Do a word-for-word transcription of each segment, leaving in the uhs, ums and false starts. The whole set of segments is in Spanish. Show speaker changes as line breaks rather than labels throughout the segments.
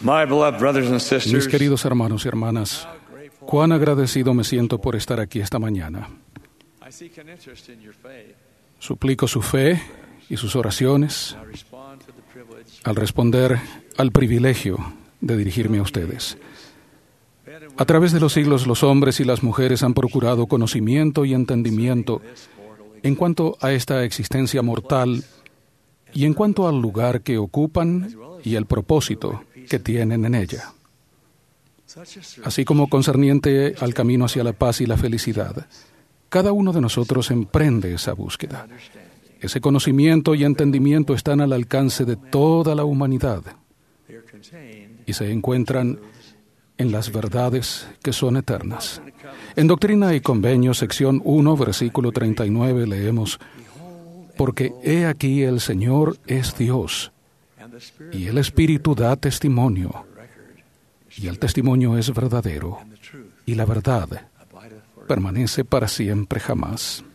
My beloved brothers and
Mis
sisters,
queridos hermanos y hermanas, cuán agradecido me siento por estar aquí esta mañana.
I seek an interest in your faith.
Suplico su fe y sus oraciones
I respond to the privilege
al responder al privilegio de dirigirme a ustedes. A través de los siglos, los hombres y las mujeres han procurado conocimiento y entendimiento en cuanto a esta existencia mortal y en cuanto al lugar que ocupan y el propósito que tienen en ella, así como concerniente al camino hacia la paz y la felicidad. Cada uno de nosotros emprende esa búsqueda. Ese conocimiento y entendimiento están al alcance de toda la humanidad y se encuentran en las verdades que son eternas. En Doctrina y Convenios, sección uno, versículo treinta y nueve, leemos: porque he aquí el Señor es Dios, y el Espíritu da testimonio, y el testimonio es verdadero, y la verdad permanece para siempre jamás.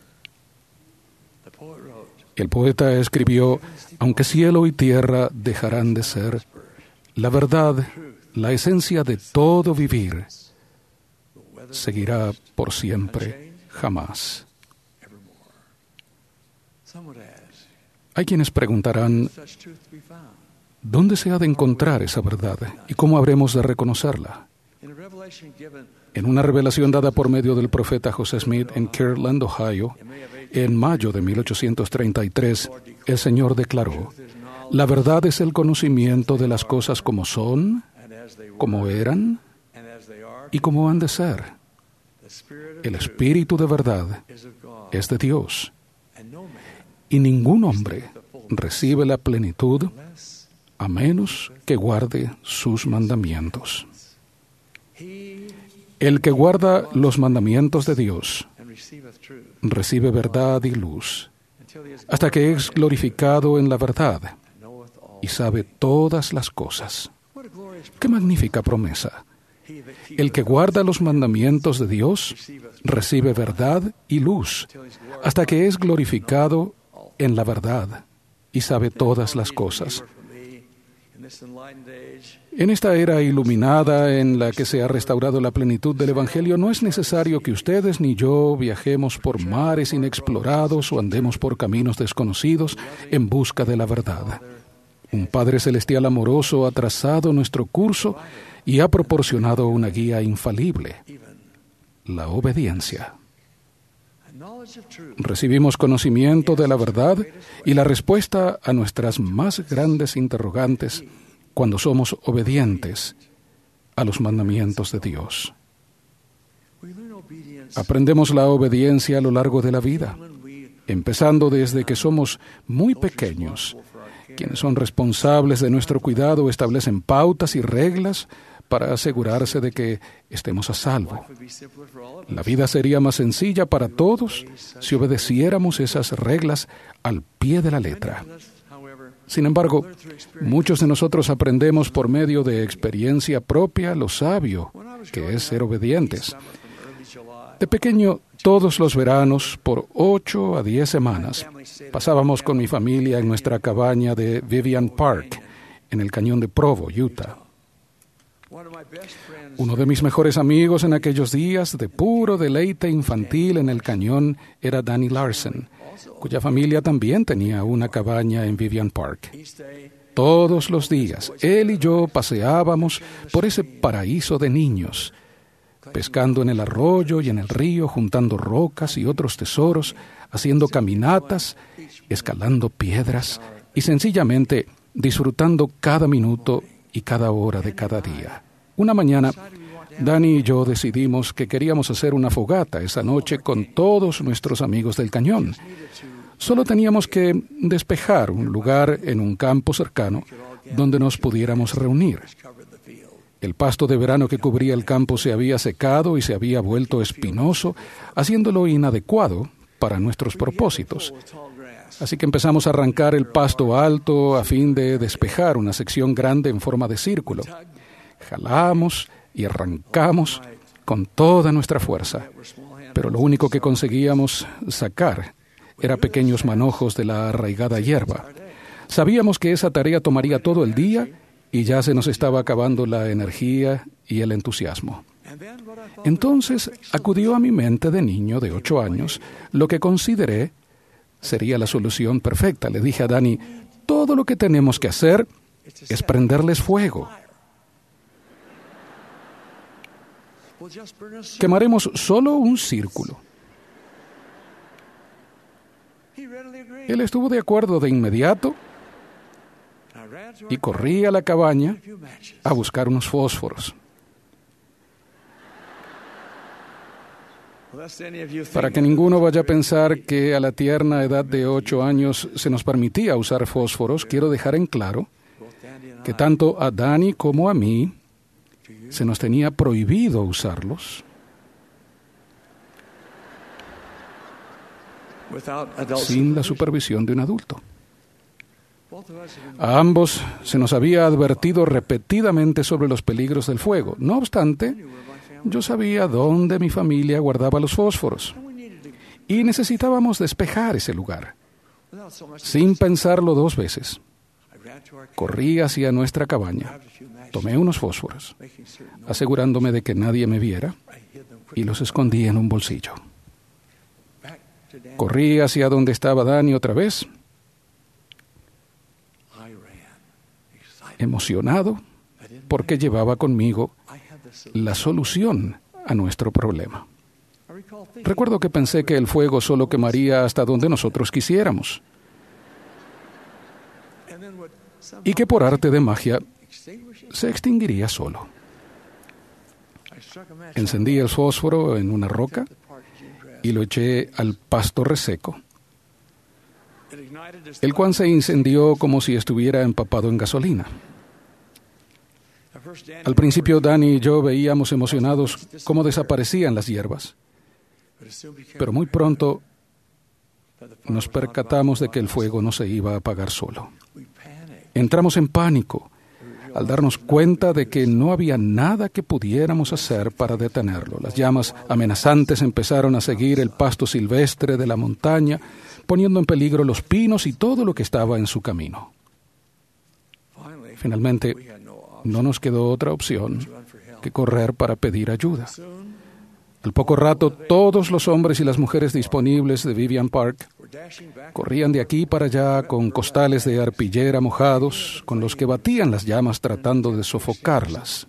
El poeta escribió: aunque cielo y tierra dejarán de ser, la verdad, la esencia de todo vivir, seguirá por siempre jamás. Hay quienes preguntarán: ¿dónde se ha de encontrar esa verdad y cómo habremos de reconocerla? En una revelación dada por medio del profeta José Smith en Kirtland, Ohio, en mayo de mil ochocientos treinta y tres, el Señor declaró: la verdad es el conocimiento de las cosas como son, como eran y como han de ser. El Espíritu de verdad es de Dios, y ningún hombre recibe la plenitud a menos que guarde sus mandamientos. El que guarda los mandamientos de Dios recibe verdad y luz, hasta que es glorificado en la verdad y sabe todas las cosas. ¡Qué magnífica promesa! El que guarda los mandamientos de Dios recibe verdad y luz, hasta que es glorificado en la verdad y sabe todas las cosas. En esta era iluminada en la que se ha restaurado la plenitud del Evangelio, no es necesario que ustedes ni yo viajemos por mares inexplorados o andemos por caminos desconocidos en busca de la verdad. Un Padre Celestial amoroso ha trazado nuestro curso y ha proporcionado una guía infalible: la obediencia. Recibimos conocimiento de la verdad y la respuesta a nuestras más grandes interrogantes cuando somos obedientes a los mandamientos de Dios. Aprendemos la obediencia a lo largo de la vida, empezando desde que somos muy pequeños. Quienes son responsables de nuestro cuidado establecen pautas y reglas para asegurarse de que estemos a salvo. La vida sería más sencilla para todos si obedeciéramos esas reglas al pie de la letra. Sin embargo, muchos de nosotros aprendemos por medio de experiencia propia lo sabio que es ser obedientes. De pequeño, todos los veranos, por ocho a diez semanas, pasábamos con mi familia en nuestra cabaña de Vivian Park, en el cañón de Provo, Utah. Uno de mis mejores amigos en aquellos días de puro deleite infantil en el cañón era Danny Larson, cuya familia también tenía una cabaña en Vivian Park. Todos los días, él y yo paseábamos por ese paraíso de niños, pescando en el arroyo y en el río, juntando rocas y otros tesoros, haciendo caminatas, escalando piedras y sencillamente disfrutando cada minuto y cada hora de cada día. Una mañana, Danny y yo decidimos que queríamos hacer una fogata esa noche con todos nuestros amigos del cañón. Solo teníamos que despejar un lugar en un campo cercano donde nos pudiéramos reunir. El pasto de verano que cubría el campo se había secado y se había vuelto espinoso, haciéndolo inadecuado para nuestros propósitos. Así que empezamos a arrancar el pasto alto a fin de despejar una sección grande en forma de círculo. Jalamos y arrancamos con toda nuestra fuerza, pero lo único que conseguíamos sacar era pequeños manojos de la arraigada hierba. Sabíamos que esa tarea tomaría todo el día y ya se nos estaba acabando la energía y el entusiasmo. Entonces acudió a mi mente de niño de ocho años lo que consideré sería la solución perfecta. Le dije a Danny, todo lo que tenemos que hacer es prenderles fuego. Quemaremos solo un círculo. Él estuvo de acuerdo de inmediato y corrí a la cabaña a buscar unos fósforos. Para que ninguno vaya a pensar que a la tierna edad de ocho años se nos permitía usar fósforos, quiero dejar en claro que tanto a Danny como a mí se nos tenía prohibido usarlos sin la supervisión de un adulto. A ambos se nos había advertido repetidamente sobre los peligros del fuego. No obstante, yo sabía dónde mi familia guardaba los fósforos y necesitábamos despejar ese lugar. Sin pensarlo dos veces, corrí hacia nuestra cabaña, tomé unos fósforos, asegurándome de que nadie me viera, y los escondí en un bolsillo. Corrí hacia donde estaba Danny otra vez, emocionado porque llevaba conmigo la solución a nuestro problema. Recuerdo que pensé que el fuego solo quemaría hasta donde nosotros quisiéramos y que por arte de magia se extinguiría solo. Encendí el fósforo en una roca y lo eché al pasto reseco, el cual se incendió como si estuviera empapado en gasolina. Al principio, Danny y yo veíamos emocionados cómo desaparecían las hierbas, pero muy pronto nos percatamos de que el fuego no se iba a apagar solo. Entramos en pánico al darnos cuenta de que no había nada que pudiéramos hacer para detenerlo. Las llamas amenazantes empezaron a seguir el pasto silvestre de la montaña, poniendo en peligro los pinos y todo lo que estaba en su camino. Finalmente, no nos quedó otra opción que correr para pedir ayuda. Al poco rato, todos los hombres y las mujeres disponibles de Vivian Park corrían de aquí para allá con costales de arpillera mojados, con los que batían las llamas tratando de sofocarlas.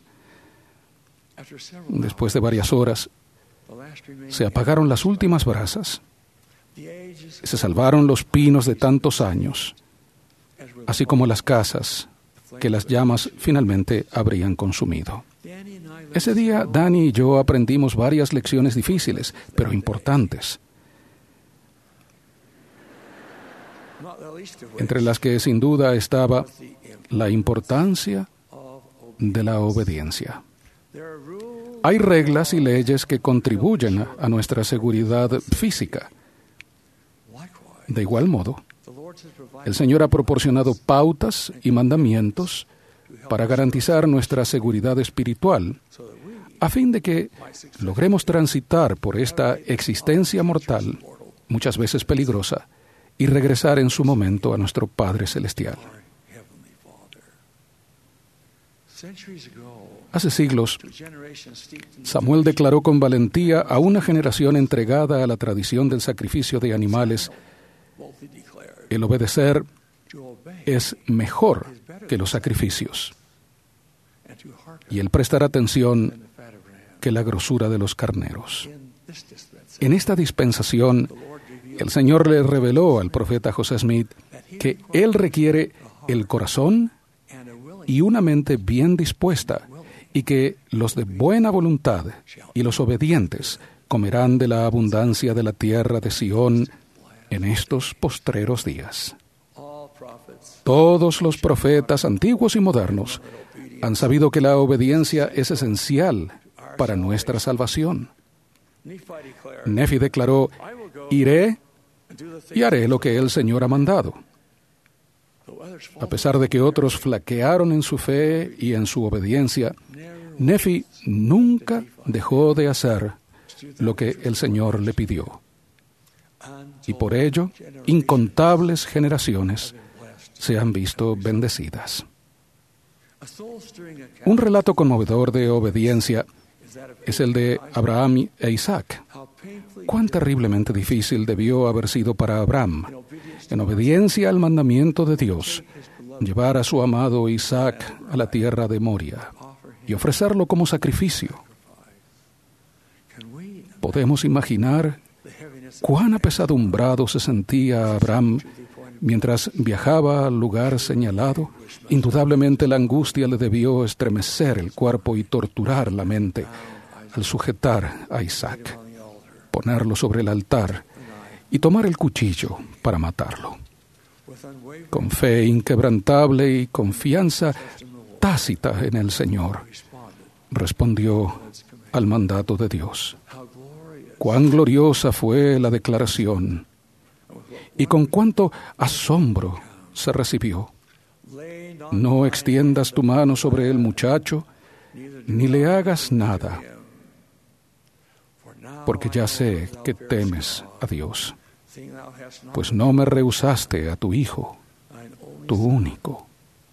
Después de varias horas, se apagaron las últimas brasas. Se salvaron los pinos de tantos años, así como las casas que las llamas finalmente habrían consumido. Ese día, Danny y yo aprendimos varias lecciones difíciles, pero importantes, entre las que sin duda estaba la importancia de la obediencia. Hay reglas y leyes que contribuyen a nuestra seguridad física. De igual modo, el Señor ha proporcionado pautas y mandamientos para garantizar nuestra seguridad espiritual, a fin de que logremos transitar por esta existencia mortal, muchas veces peligrosa, y regresar en su momento a nuestro Padre Celestial. Hace siglos, Samuel declaró con valentía a una generación entregada a la tradición del sacrificio de animales: el obedecer es mejor que los sacrificios, y el prestar atención que la grosura de los carneros. En esta dispensación, el Señor le reveló al profeta José Smith que Él requiere el corazón y una mente bien dispuesta, y que los de buena voluntad y los obedientes comerán de la abundancia de la tierra de Sión en estos postreros días. Todos los profetas antiguos y modernos han sabido que la obediencia es esencial para nuestra salvación. Nefi declaró: iré y haré lo que el Señor ha mandado. A pesar de que otros flaquearon en su fe y en su obediencia, Nefi nunca dejó de hacer lo que el Señor le pidió. Y por ello, incontables generaciones se han visto bendecidas. Un relato conmovedor de obediencia es el de Abraham e Isaac. Cuán terriblemente difícil debió haber sido para Abraham, en obediencia al mandamiento de Dios, llevar a su amado Isaac a la tierra de Moria y ofrecerlo como sacrificio. Podemos imaginar cuán apesadumbrado se sentía Abraham mientras viajaba al lugar señalado. Indudablemente la angustia le debió estremecer el cuerpo y torturar la mente al sujetar a Isaac, ponerlo sobre el altar y tomar el cuchillo para matarlo. Con fe inquebrantable y confianza tácita en el Señor, respondió al mandato de Dios. Cuán gloriosa fue la declaración y con cuánto asombro se recibió. No extiendas tu mano sobre el muchacho, ni le hagas nada, porque ya sé que temes a Dios, pues no me rehusaste a tu hijo, tu único.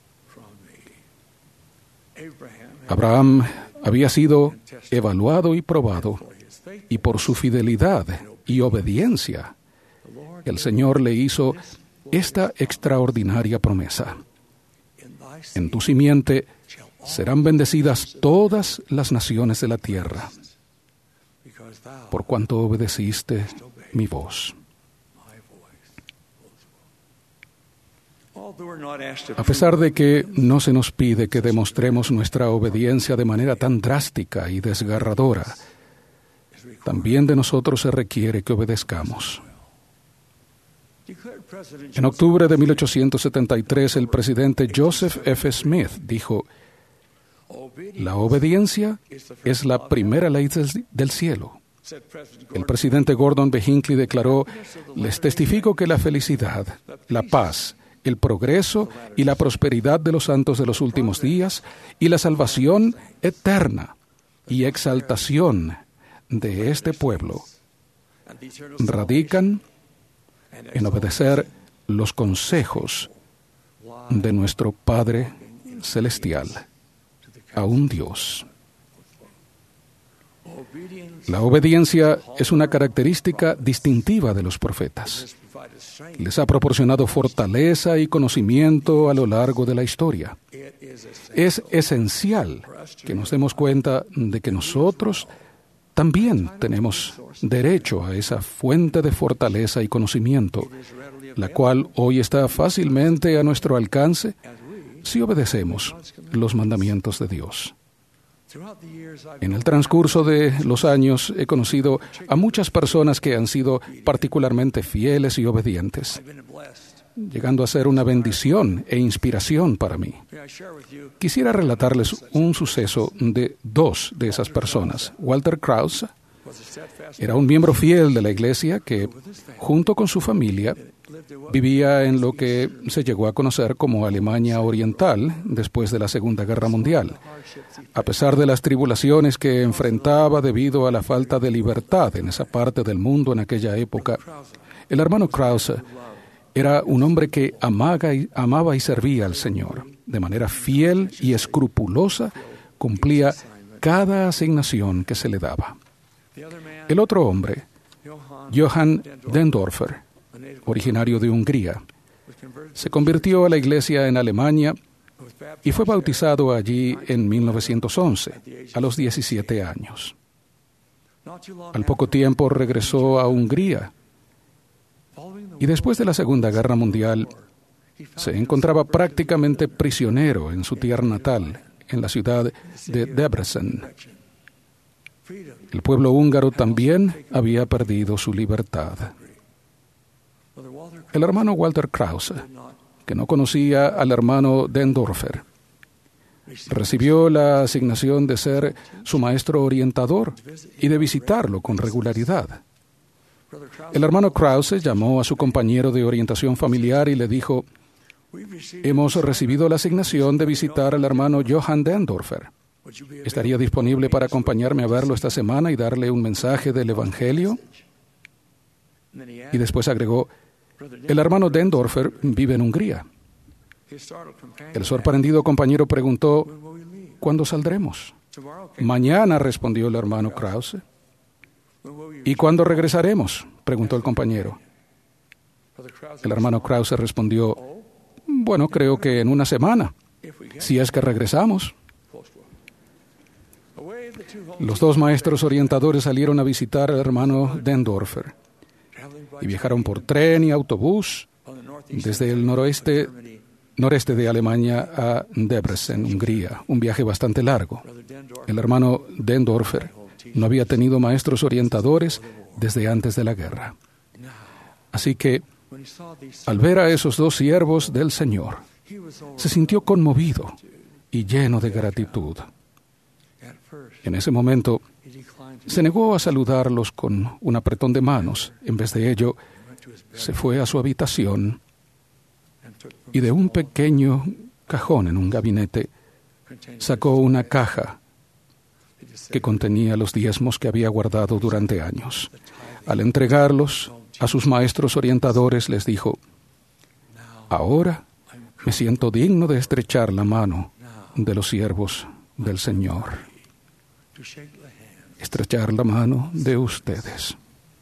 Abraham había sido evaluado y probado, y por su fidelidad y obediencia, el Señor le hizo esta extraordinaria promesa: en tu simiente serán bendecidas todas las naciones de la tierra, por cuanto obedeciste mi voz. A pesar de que no se nos pide que demostremos nuestra obediencia de manera tan drástica y desgarradora, también de nosotros se requiere que obedezcamos. En octubre de mil ochocientos setenta y tres, el presidente Joseph F. Smith dijo: la obediencia es la primera ley del cielo. El presidente Gordon B. Hinckley declaró: les testifico que la felicidad, la paz, el progreso y la prosperidad de los santos de los últimos días y la salvación eterna y exaltación de este pueblo radican en obedecer los consejos de nuestro Padre Celestial, a un Dios. La obediencia es una característica distintiva de los profetas. Les ha proporcionado fortaleza y conocimiento a lo largo de la historia. Es esencial que nos demos cuenta de que nosotros también tenemos derecho a esa fuente de fortaleza y conocimiento, la cual hoy está fácilmente a nuestro alcance si obedecemos los mandamientos de Dios. En el transcurso de los años he conocido a muchas personas que han sido particularmente fieles y obedientes, llegando a ser una bendición e inspiración para mí. Quisiera relatarles un suceso de dos de esas personas. Walter Krause era un miembro fiel de la iglesia que, junto con su familia, vivía en lo que se llegó a conocer como Alemania Oriental después de la Segunda Guerra Mundial. A pesar de las tribulaciones que enfrentaba debido a la falta de libertad en esa parte del mundo en aquella época, el hermano Krause era un hombre que amaba y, amaba y servía al Señor. De manera fiel y escrupulosa, cumplía cada asignación que se le daba. El otro hombre, Johann Dendorfer, originario de Hungría, se convirtió a la iglesia en Alemania y fue bautizado allí en mil novecientos once, a los diecisiete años. Al poco tiempo regresó a Hungría y después de la Segunda Guerra Mundial se encontraba prácticamente prisionero en su tierra natal, en la ciudad de Debrecen. El pueblo húngaro también había perdido su libertad. El hermano Walter Krause, que no conocía al hermano Dendorfer, recibió la asignación de ser su maestro orientador y de visitarlo con regularidad. El hermano Krause llamó a su compañero de orientación familiar y le dijo: hemos recibido la asignación de visitar al hermano Johann Dendorfer. ¿Estaría disponible para acompañarme a verlo esta semana y darle un mensaje del Evangelio? Y después agregó: el hermano Dendorfer vive en Hungría. El sorprendido compañero preguntó, ¿cuándo saldremos? Mañana, respondió el hermano Krause. ¿Y cuándo regresaremos?, preguntó el compañero. El hermano Krause respondió, bueno, creo que en una semana, si es que regresamos. Los dos maestros orientadores salieron a visitar al hermano Dendorfer y viajaron por tren y autobús desde el noroeste, noreste de Alemania a Debrecen, Hungría, un viaje bastante largo. El hermano Dendorfer no había tenido maestros orientadores desde antes de la guerra. Así que, al ver a esos dos siervos del Señor, se sintió conmovido y lleno de gratitud. En ese momento, se negó a saludarlos con un apretón de manos. En vez de ello, se fue a su habitación y de un pequeño cajón en un gabinete sacó una caja que contenía los diezmos que había guardado durante años. Al entregarlos a sus maestros orientadores, les dijo, ahora me siento digno de estrechar la mano de los siervos del Señor. Estrechar la mano de ustedes.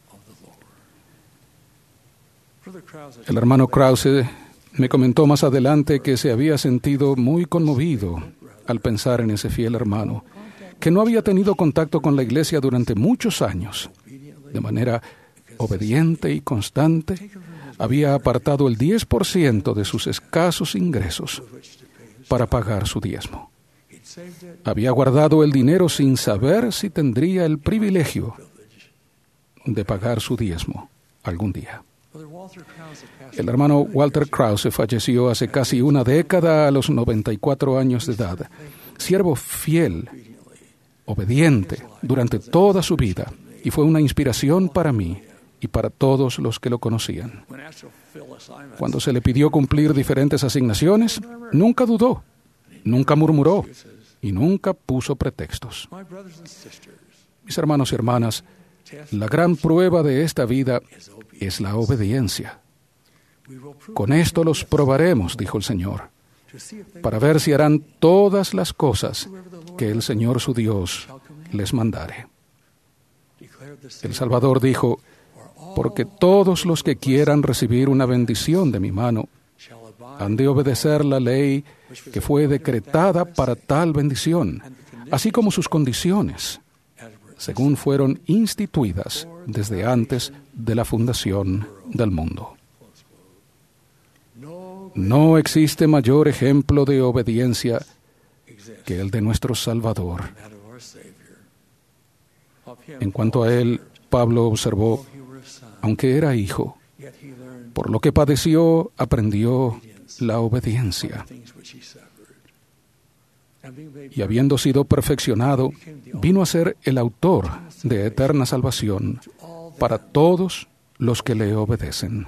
El hermano Krause me comentó más adelante que se había sentido muy conmovido al pensar en ese fiel hermano, que no había tenido contacto con la iglesia durante muchos años. De manera obediente y constante, había apartado el diez por ciento de sus escasos ingresos para pagar su diezmo. Había guardado el dinero sin saber si tendría el privilegio de pagar su diezmo algún día. El hermano Walter Krause falleció hace casi una década a los noventa y cuatro años de edad. Siervo fiel, obediente durante toda su vida, y fue una inspiración para mí y para todos los que lo conocían. Cuando se le pidió cumplir diferentes asignaciones, nunca dudó, nunca murmuró y nunca puso pretextos. Mis hermanos y hermanas, la gran prueba de esta vida es la obediencia. Con esto los probaremos, dijo el Señor, para ver si harán todas las cosas que el Señor su Dios les mandare. El Salvador dijo, porque todos los que quieran recibir una bendición de mi mano han de obedecer la ley que fue decretada para tal bendición, así como sus condiciones, según fueron instituidas desde antes de la fundación del mundo. No existe mayor ejemplo de obediencia que el de nuestro Salvador. En cuanto a él, Pablo observó, aunque era hijo, por lo que padeció, aprendió la obediencia. Y habiendo sido perfeccionado, vino a ser el autor de eterna salvación para todos los que le obedecen.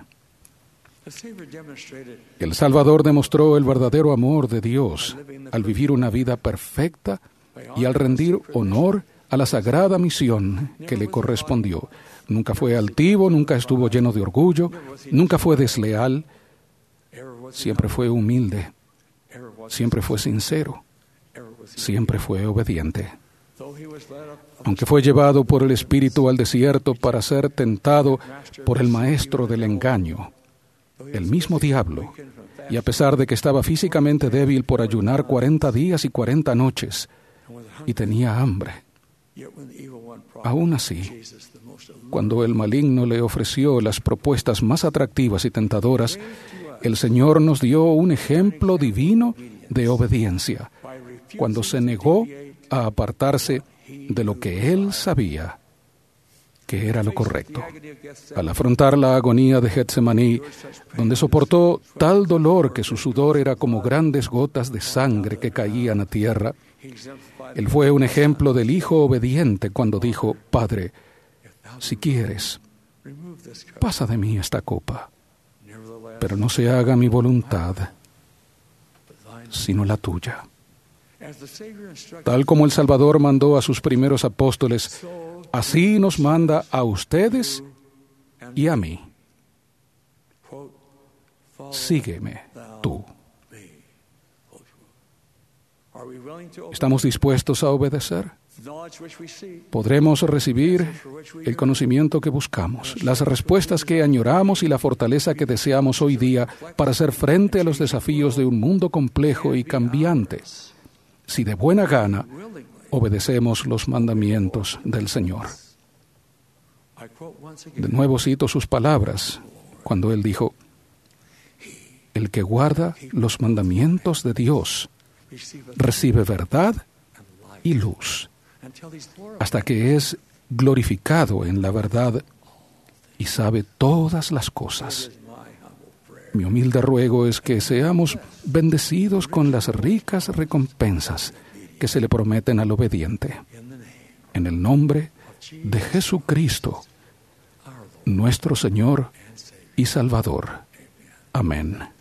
El Salvador demostró el verdadero amor de Dios al vivir una vida perfecta y al rendir honor a la sagrada misión que le correspondió. Nunca fue altivo, nunca estuvo lleno de orgullo, nunca fue desleal, siempre fue humilde, siempre fue sincero, siempre fue obediente. Aunque fue llevado por el Espíritu al desierto para ser tentado por el maestro del engaño, el mismo diablo, y a pesar de que estaba físicamente débil por ayunar cuarenta días y cuarenta noches, y tenía hambre, aún así, cuando el maligno le ofreció las propuestas más atractivas y tentadoras, el Señor nos dio un ejemplo divino de obediencia, cuando se negó a apartarse de lo que Él sabía que era lo correcto. Al afrontar la agonía de Getsemaní, donde soportó tal dolor que su sudor era como grandes gotas de sangre que caían a tierra, Él fue un ejemplo del Hijo obediente cuando dijo, Padre, si quieres, pasa de mí esta copa, pero no se haga mi voluntad, sino la tuya. Tal como el Salvador mandó a sus primeros apóstoles, así nos manda a ustedes y a mí. Sígueme tú. ¿Estamos dispuestos a obedecer? Podremos recibir el conocimiento que buscamos, las respuestas que añoramos y la fortaleza que deseamos hoy día para hacer frente a los desafíos de un mundo complejo y cambiante, si de buena gana obedecemos los mandamientos del Señor. De nuevo cito sus palabras cuando Él dijo: el que guarda los mandamientos de Dios recibe verdad y luz, hasta que es glorificado en la verdad y sabe todas las cosas. Mi humilde ruego es que seamos bendecidos con las ricas recompensas que se le prometen al obediente. En el nombre de Jesucristo, nuestro Señor y Salvador. Amén.